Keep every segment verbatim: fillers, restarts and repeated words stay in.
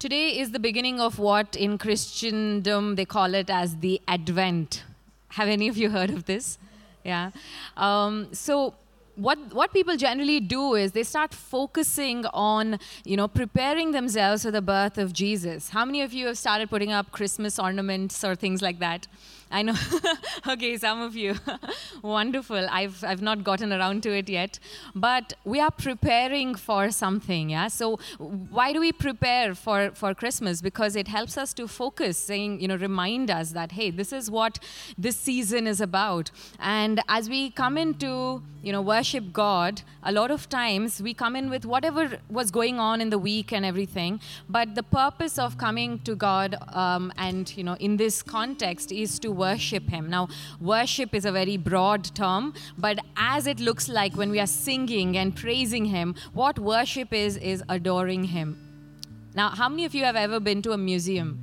Today is the beginning of what in Christendom they call it as the Advent. Have any of you heard of this? Yeah. Um, so what what people generally do is they start focusing on, you know, preparing themselves for the birth of Jesus. How many of you have started putting up Christmas ornaments or things like that? I know. Okay, some of you. Wonderful. I've I've not gotten around to it yet. But we are preparing for something, yeah? So why do we prepare for, for Christmas? Because it helps us to focus, saying, you know, remind us that, hey, this is what this season is about. And as we come into, you know, worship God, a lot of times we come in with whatever was going on in the week and everything. But the purpose of coming to God um, and, you know, in this context is to worship Him. Now, worship is a very broad term, but as it looks like when we are singing and praising Him, what worship is, is adoring Him. Now, how many of you have ever been to a museum?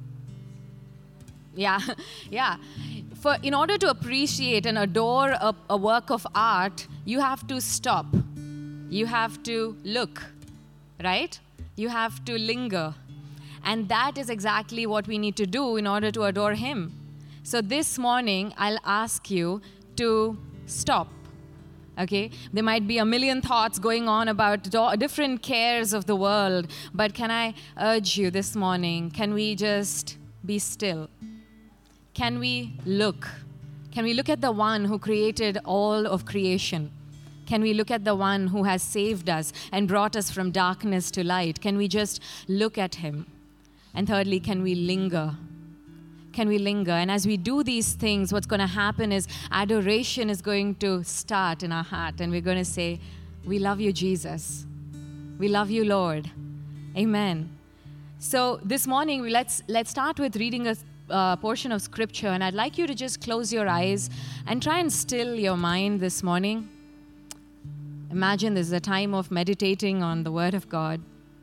Yeah, yeah. For, in order to appreciate and adore a, a work of art, you have to stop. You have to look, right? You have to linger. And that is exactly what we need to do in order to adore Him. So this morning, I'll ask you to stop, okay? There might be a million thoughts going on about do- different cares of the world, but can I urge you this morning, can we just be still? Can we look? Can we look at the one who created all of creation? Can we look at the one who has saved us and brought us from darkness to light? Can we just look at Him? And thirdly, can we linger? Can we linger? And as we do these things, what's going to happen is adoration is going to start in our heart. And we're going to say, we love you, Jesus. We love you, Lord. Amen. So this morning, we let's, let's start with reading a uh, portion of Scripture. And I'd like you to just close your eyes and try and still your mind this morning. Imagine this is a time of meditating on the Word of God.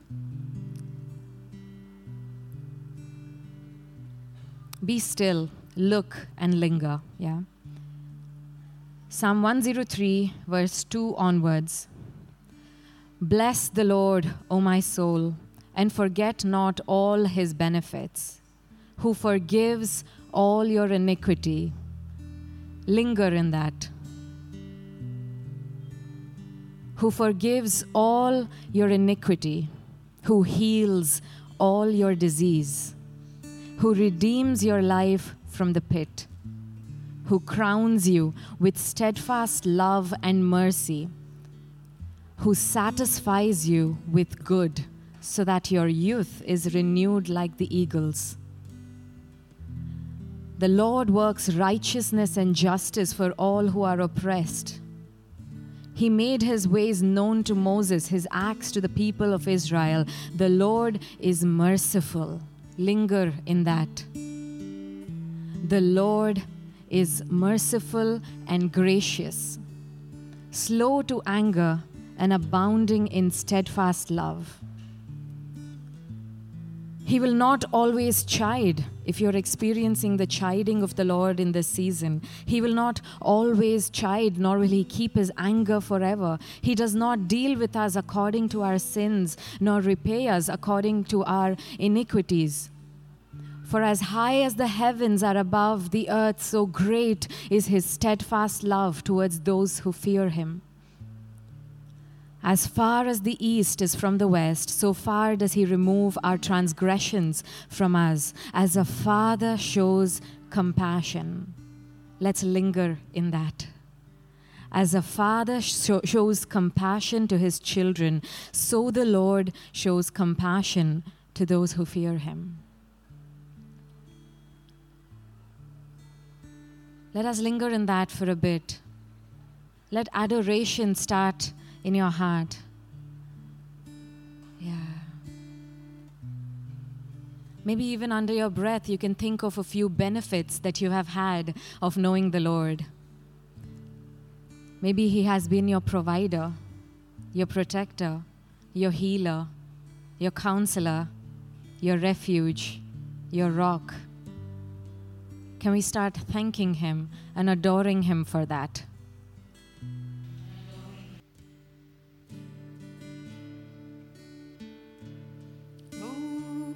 Be still, look, and linger. Yeah. Psalm one oh three, verse two onwards. Bless the Lord, O my soul, and forget not all His benefits, who forgives all your iniquity. Linger in that. Who forgives all your iniquity, who heals all your disease, who redeems your life from the pit, who crowns you with steadfast love and mercy, who satisfies you with good, so that your youth is renewed like the eagles. The Lord works righteousness and justice for all who are oppressed. He made His ways known to Moses, His acts to the people of Israel. The Lord is merciful. Linger in that. The Lord is merciful and gracious, slow to anger and abounding in steadfast love. He will not always chide. If you're experiencing the chiding of the Lord in this season, He will not always chide, nor will He keep His anger forever. He does not deal with us according to our sins, nor repay us according to our iniquities. For as high as the heavens are above the earth, so great is His steadfast love towards those who fear Him. As far as the east is from the west, so far does He remove our transgressions from us, as a father shows compassion. Let's linger in that. As a father sh- shows compassion to his children, so the Lord shows compassion to those who fear Him. Let us linger in that for a bit. Let adoration start in your heart. Yeah. Maybe even under your breath, you can think of a few benefits that you have had of knowing the Lord. Maybe He has been your provider, your protector, your healer, your counselor, your refuge, your rock. Can we start thanking Him and adoring Him for that? Oh,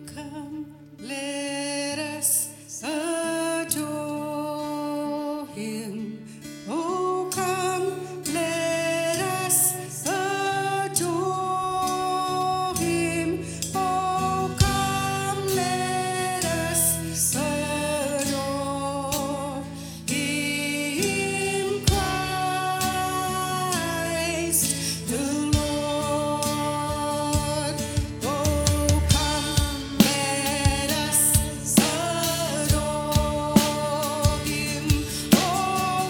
Him. Oh, come, let us adore Him. Oh, come, let us adore Him, Christ the Lord. Oh, come, let us adore Him. Oh,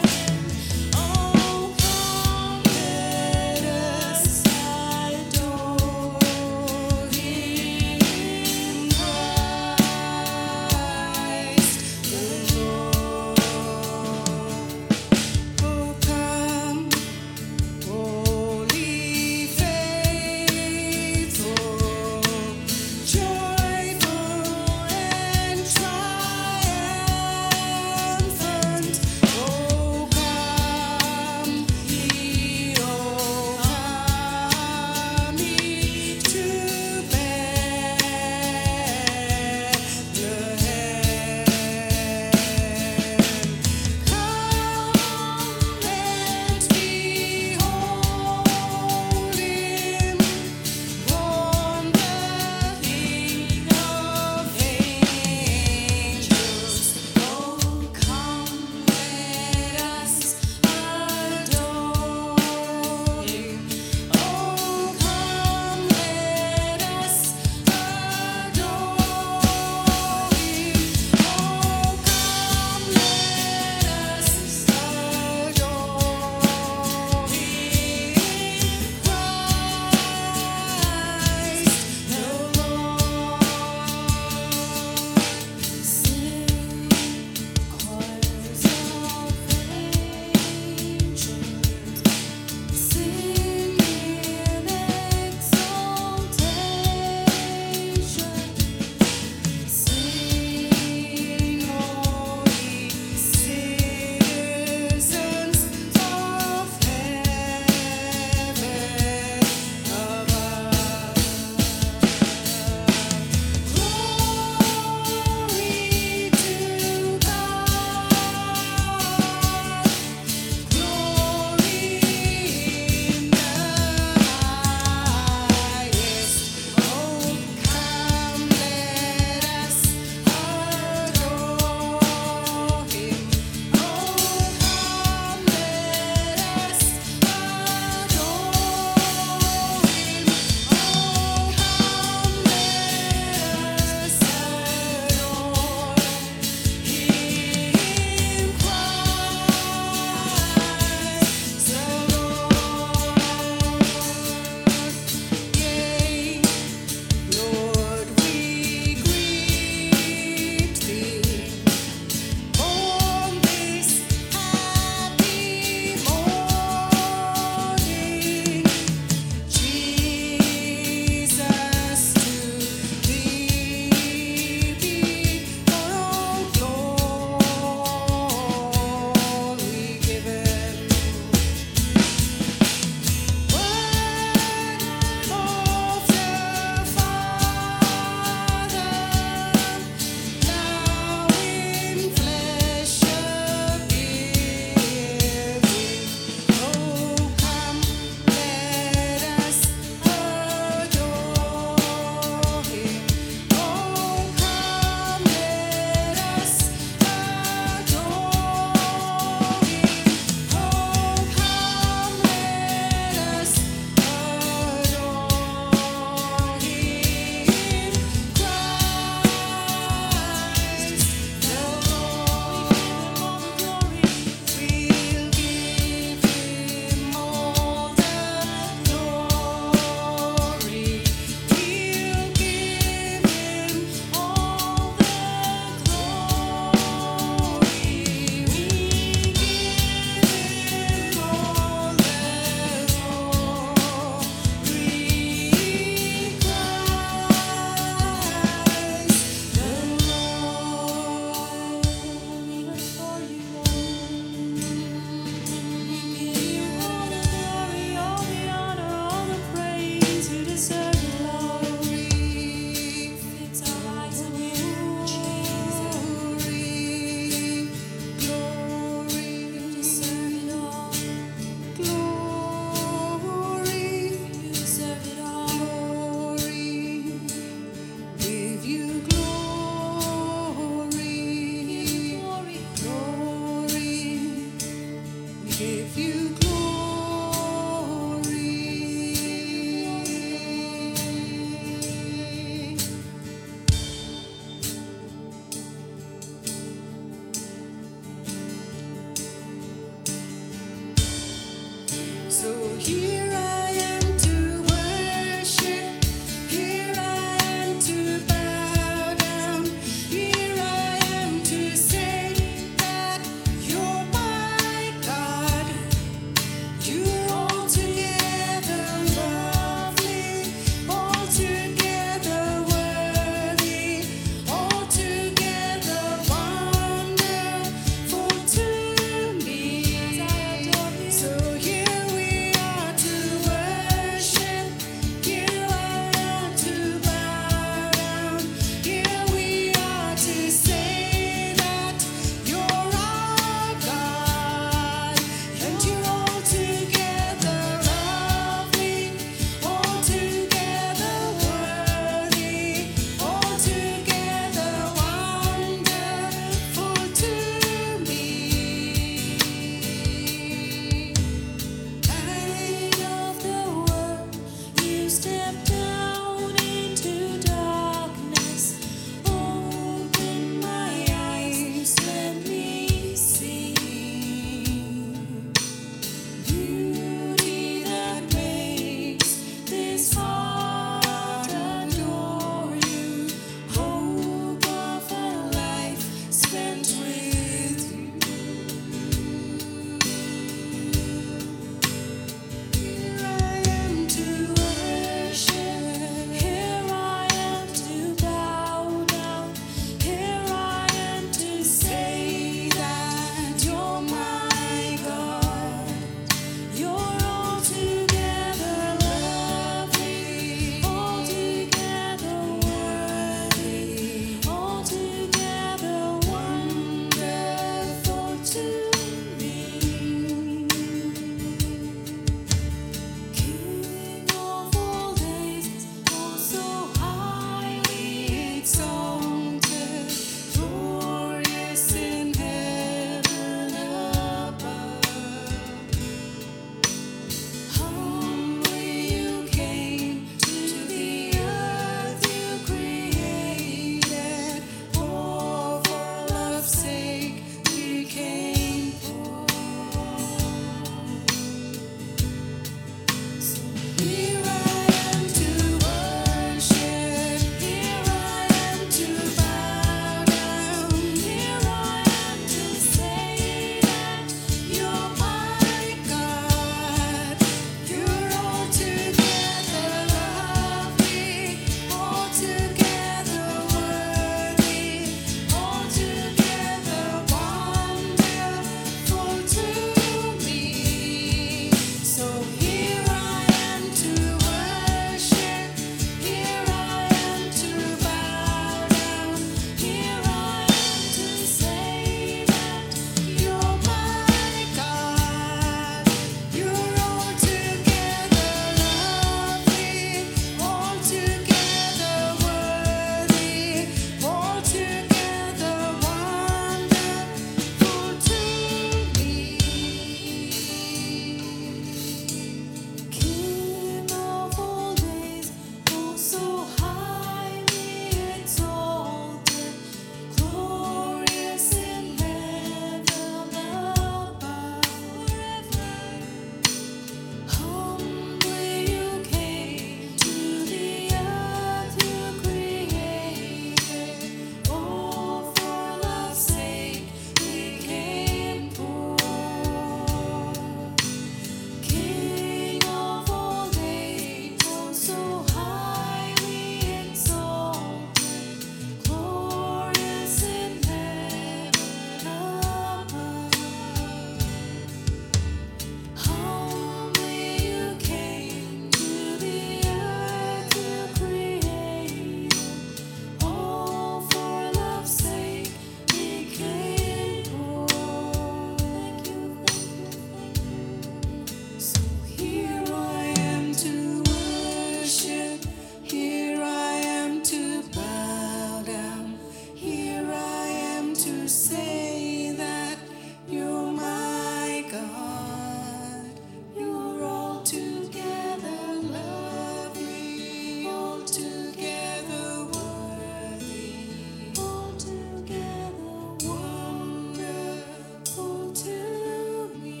to say that you're my God. You're altogether lovely, altogether worthy, altogether wonderful to me.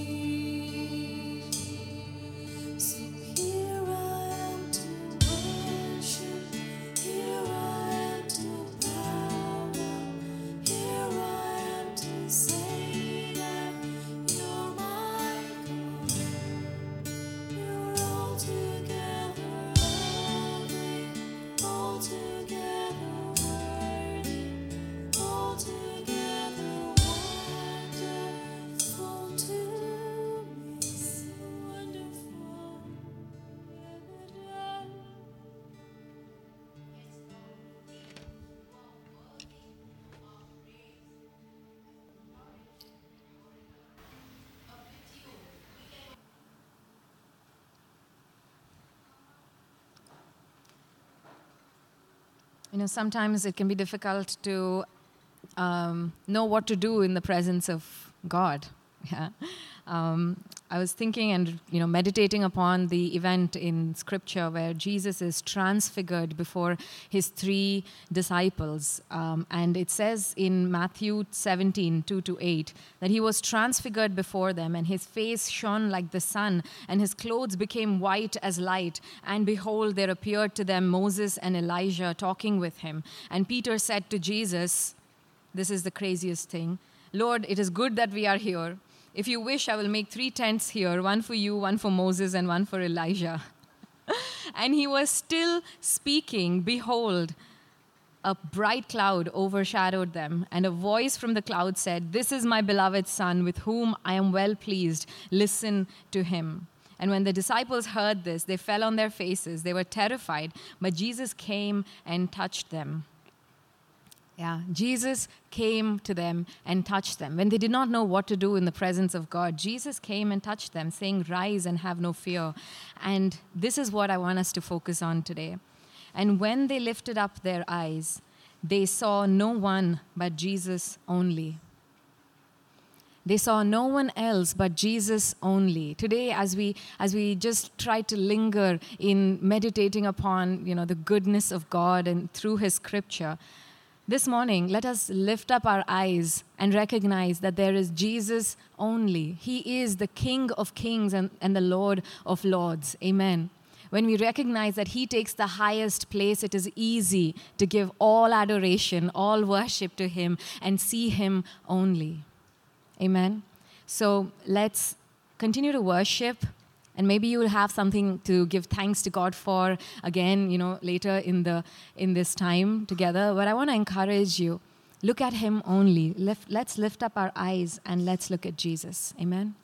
So here I am to worship, here I am to bow down, here I am to say that you're my God. You're altogether lovely, altogether worthy, altogether wonderful to me. So wonderful. You know, sometimes it can be difficult to um, know what to do in the presence of God. Yeah. Um, I was thinking and you know meditating upon the event in Scripture where Jesus is transfigured before his three disciples, um, and it says in Matthew seventeen, two to eight, that he was transfigured before them, and his face shone like the sun, and his clothes became white as light. And behold, there appeared to them Moses and Elijah talking with him. And Peter said to Jesus, this is the craziest thing, "Lord, it is good that we are here. If you wish, I will make three tents here, one for you, one for Moses, and one for Elijah." And he was still speaking. Behold, a bright cloud overshadowed them, and a voice from the cloud said, "This is my beloved Son, with whom I am well pleased. Listen to him." And when the disciples heard this, they fell on their faces. They were terrified, but Jesus came and touched them. Yeah, Jesus came to them and touched them. When they did not know what to do in the presence of God, Jesus came and touched them, saying, "Rise and have no fear." And this is what I want us to focus on today. And when they lifted up their eyes, they saw no one but Jesus only. They saw no one else but Jesus only. Today, as we as we just try to linger in meditating upon, you know, the goodness of God and through his scripture, this morning, let us lift up our eyes and recognize that there is Jesus only. He is the King of kings and, and the Lord of lords. Amen. When we recognize that he takes the highest place, it is easy to give all adoration, all worship to him and see him only. Amen. So let's continue to worship. And maybe you will have something to give thanks to God for again, you know, later in the in this time together. But I want to encourage you, look at him only. Lift, let's lift up our eyes and let's look at Jesus. Amen.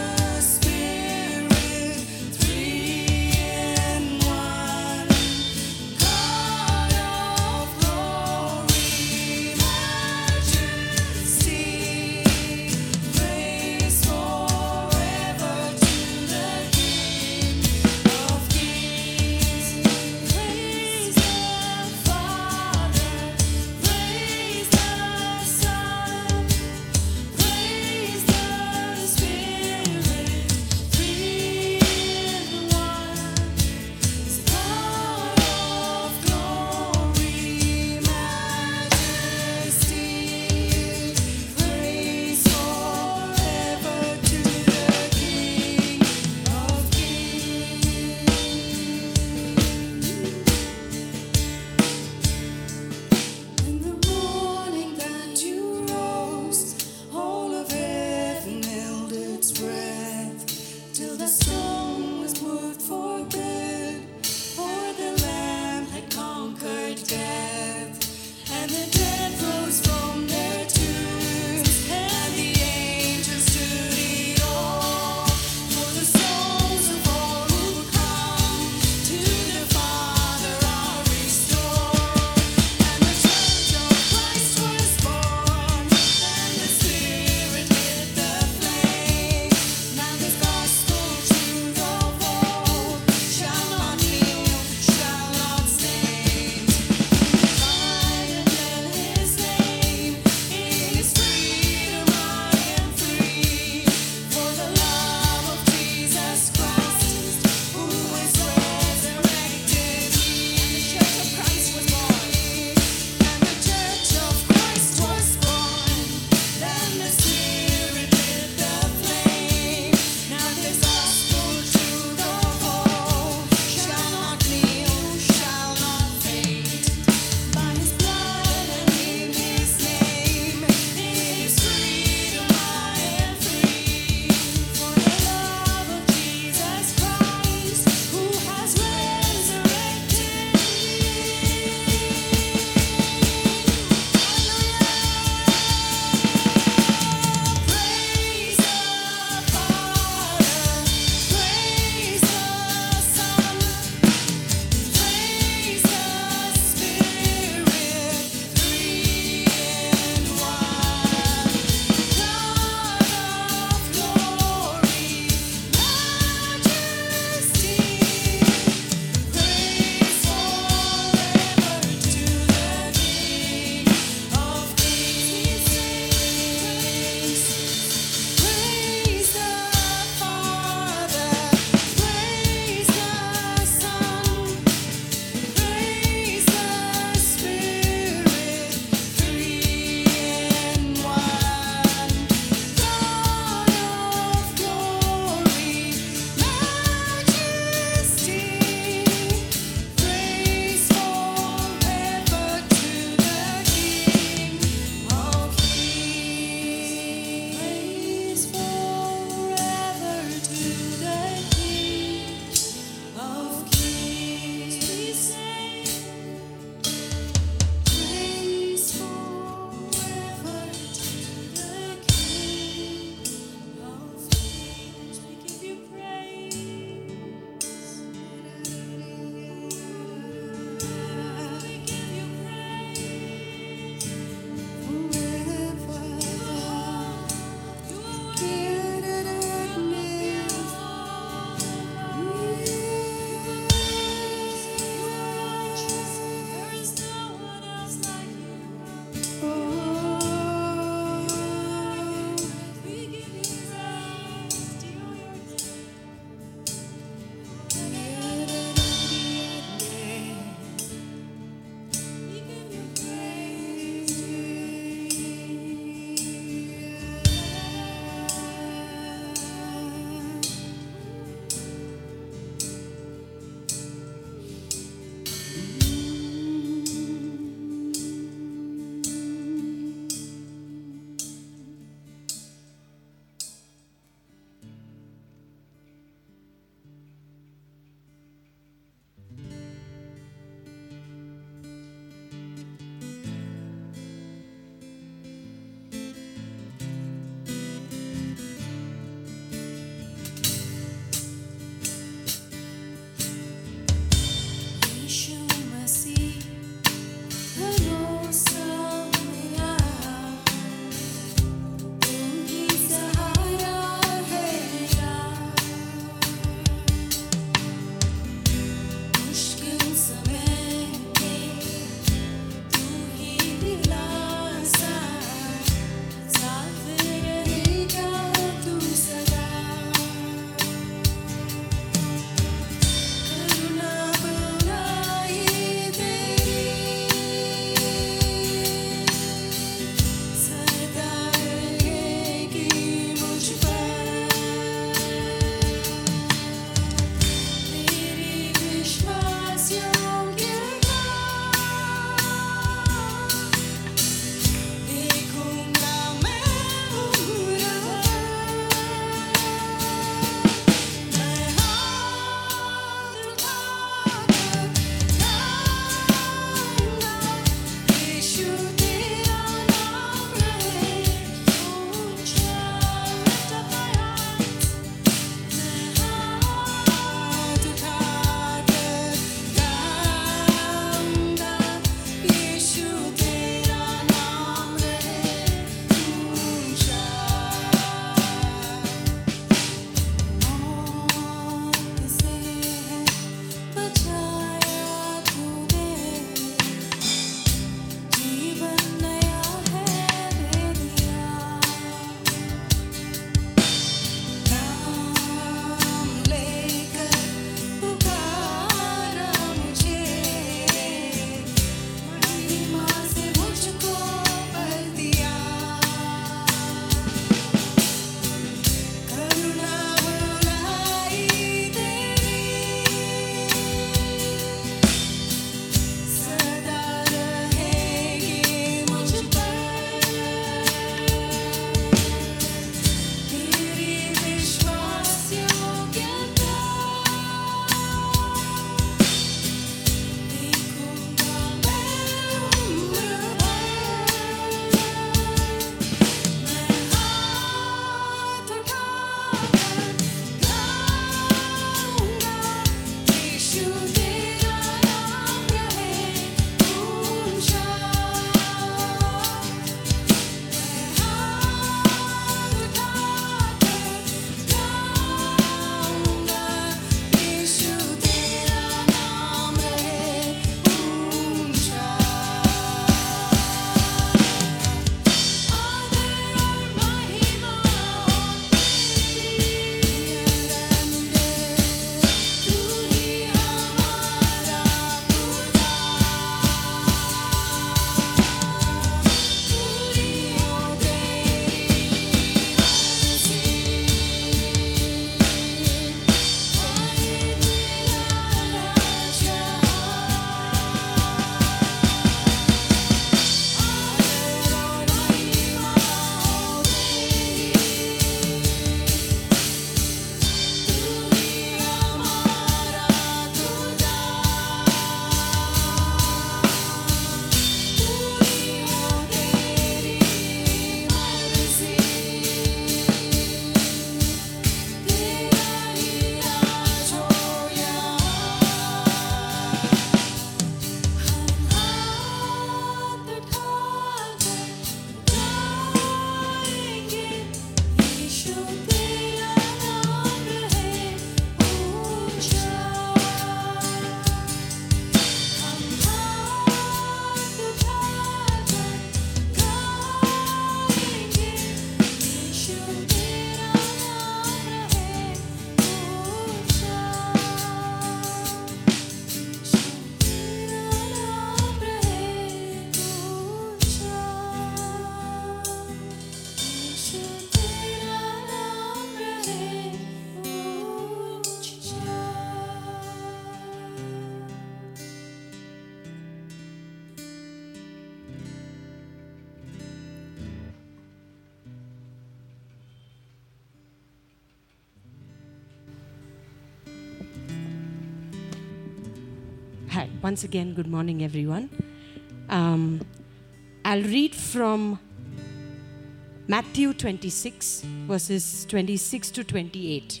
Hi, once again, good morning, everyone. Um, I'll read from Matthew twenty-six, verses twenty-six to twenty-eight.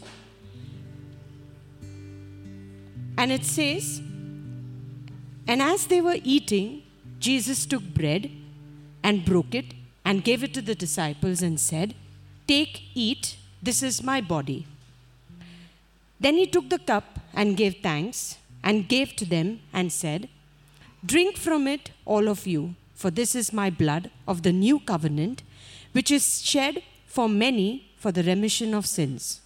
And it says, "And as they were eating, Jesus took bread and broke it and gave it to the disciples and said, 'Take, eat, this is my body.' Then he took the cup and gave thanks and gave to them and said, 'Drink from it, all of you, for this is my blood of the new covenant, which is shed for many for the remission of sins.'"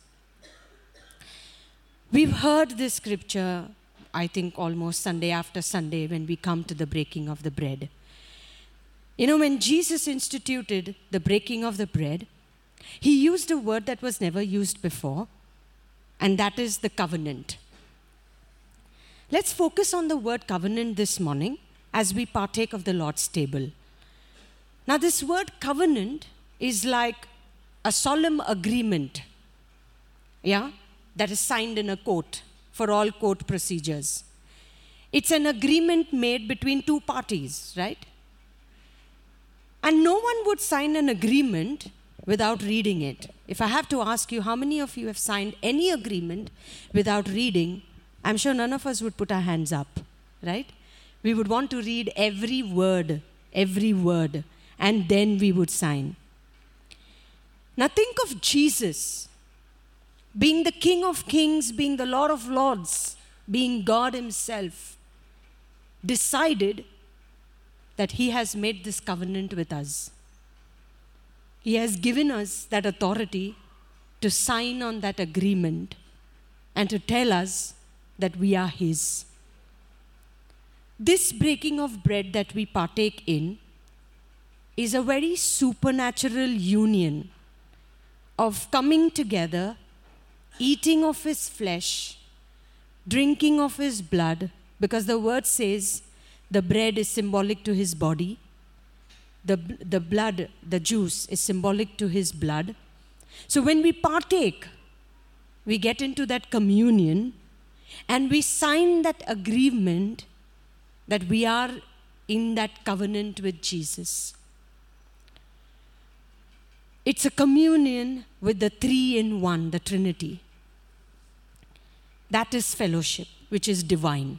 We've heard this scripture, I think, almost Sunday after Sunday when we come to the breaking of the bread. You know, when Jesus instituted the breaking of the bread, he used a word that was never used before, and that is the covenant. Let's focus on the word covenant this morning as we partake of the Lord's table. Now, this word covenant is like a solemn agreement, yeah, that is signed in a court for all court procedures. It's an agreement made between two parties, right? And no one would sign an agreement without reading it. If I have to ask you, how many of you have signed any agreement without reading, I'm sure none of us would put our hands up, right? We would want to read every word, every word, and then we would sign. Now think of Jesus being the King of Kings, being the Lord of Lords, being God himself, decided that he has made this covenant with us. He has given us that authority to sign on that agreement and to tell us that we are his. This breaking of bread that we partake in is a very supernatural union of coming together, eating of his flesh, drinking of his blood, because the word says the bread is symbolic to his body. The, the blood, the juice, is symbolic to his blood. So when we partake, we get into that communion and we sign that agreement that we are in that covenant with Jesus. It's a communion with the three in one, the Trinity. That is fellowship, which is divine.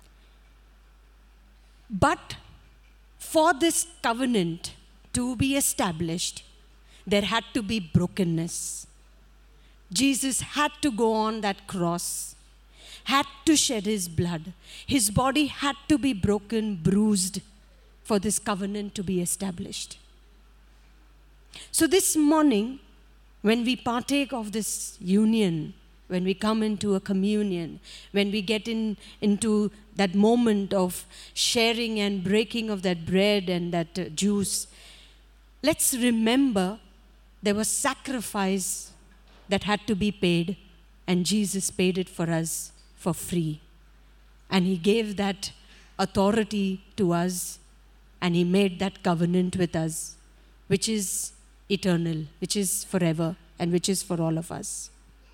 But for this covenant to be established, there had to be brokenness. Jesus had to go on that cross, had to shed his blood. His body had to be broken, bruised, for this covenant to be established. So this morning, when we partake of this union, when we come into a communion, when we get in into that moment of sharing and breaking of that bread and that uh, juice, let's remember there was sacrifice that had to be paid, and Jesus paid it for us for free. And he gave that authority to us, and he made that covenant with us, which is eternal, which is forever, and which is for all of us.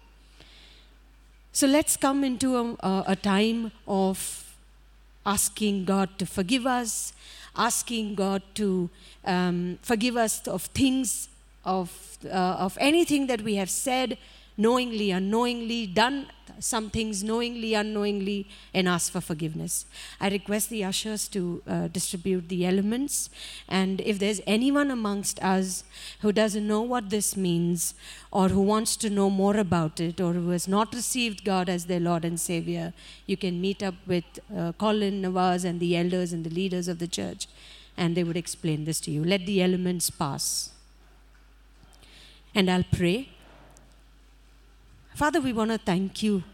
So let's come into a, a, a time of asking God to forgive us, asking God to um, forgive us of things, of, uh, of anything that we have said, knowingly, unknowingly, done some things knowingly, unknowingly, and ask for forgiveness. I request the ushers to uh, distribute the elements. And if there's anyone amongst us who doesn't know what this means, or who wants to know more about it, or who has not received God as their Lord and Savior, you can meet up with uh, Colin, Nawaz, and the elders and the leaders of the church, and they would explain this to you. Let the elements pass. And I'll pray. Father, we want to thank you.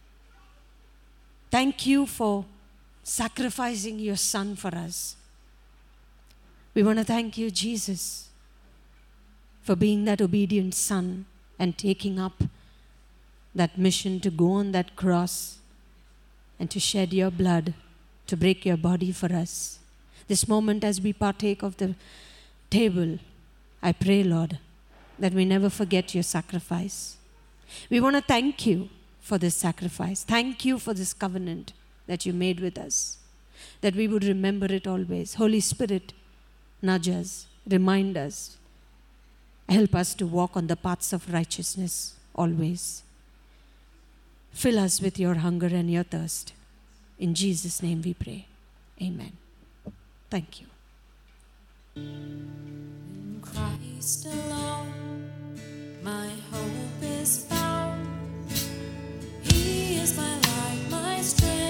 Thank you for sacrificing your Son for us. We want to thank you, Jesus, for being that obedient Son and taking up that mission to go on that cross and to shed your blood, to break your body for us. This moment as we partake of the table, I pray, Lord, that we never forget your sacrifice. We want to thank you for this sacrifice. Thank you for this covenant. that you made with us, that we would remember it always. Holy Spirit, nudge us, remind us, help us to walk on the paths of righteousness always. Fill us with your hunger and your thirst. In Jesus' name we pray. Amen. Thank you. In Christ alone, my hope is found. He is my light, my strength.